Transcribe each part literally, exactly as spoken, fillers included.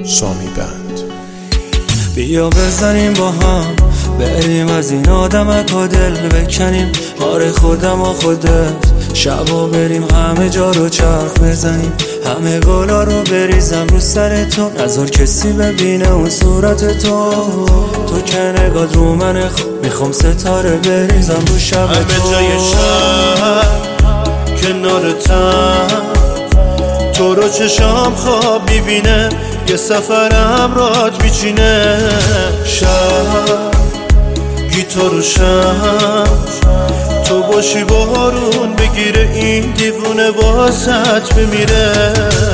سامی بند. بیا بزنیم با هم، بریم از این آدمکا دل بکنیم. آره خودم و خودت شبا بریم همه جا رو چرخ بزنیم. همه گلا رو بریزم رو سر تو، نذار کسی ببینه اون صورت تو. تو که نگات رو من خوب، میخوام ستاره بریزم رو شب تو. همه جای شب کنارتم، تو رو چشام خواب میبینه، یه سفرم رات میچینه. شب گیتار و شم، تو باشی بارون بگیره، این دیوونه واسط بمیره.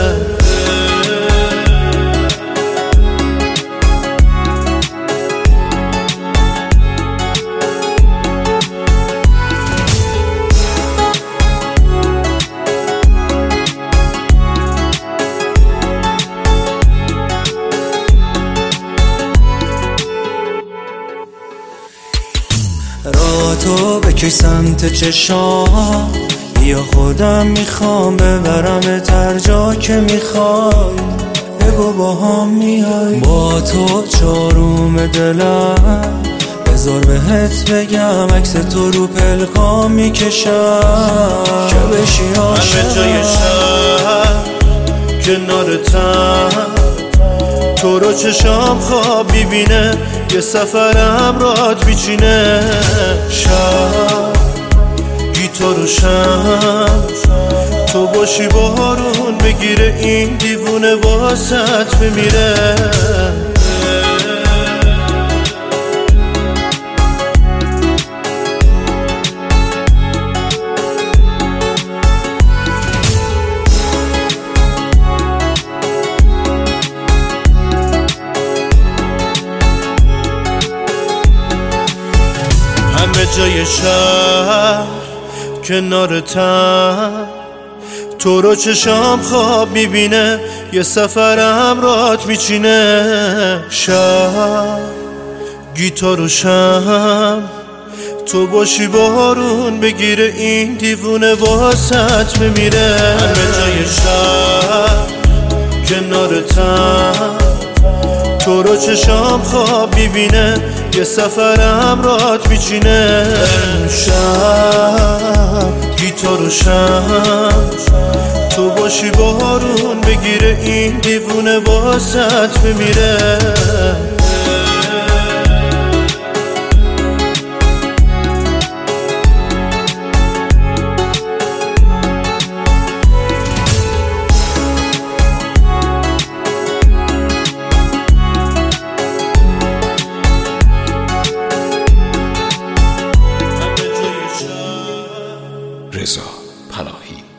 راه تو بکش سمت چشام، بیا خودم میخوام ببرم هر جا که میخوای. بگو با هم میای، با تو چاروم دلم، بذار بهت بگم عکس تو رو پلکام میکشم که بشی عاشق. همه جای شب کنارتم، تو رو چشام خواب میبینه، یه سفرم رات میچینه. شب گیتار و شم، تو باشی بارون بگیره، این دیوونه واسط بمیره. همه جای شهر کنارتم، تو رو چشام خواب میبینه، یه سفرم رات میچینه. شب گیتار و شم، تو باشی بارون بگیره، این دیوونه واسط بمیره. همه جای شهر کنارتم، تو رو چشام خواب میبینه، یه سفرم رات میچینه. شب گیتار و شم، تو باشی بارون بگیره، این دیوونه واسط بمیره. رضا پناهی.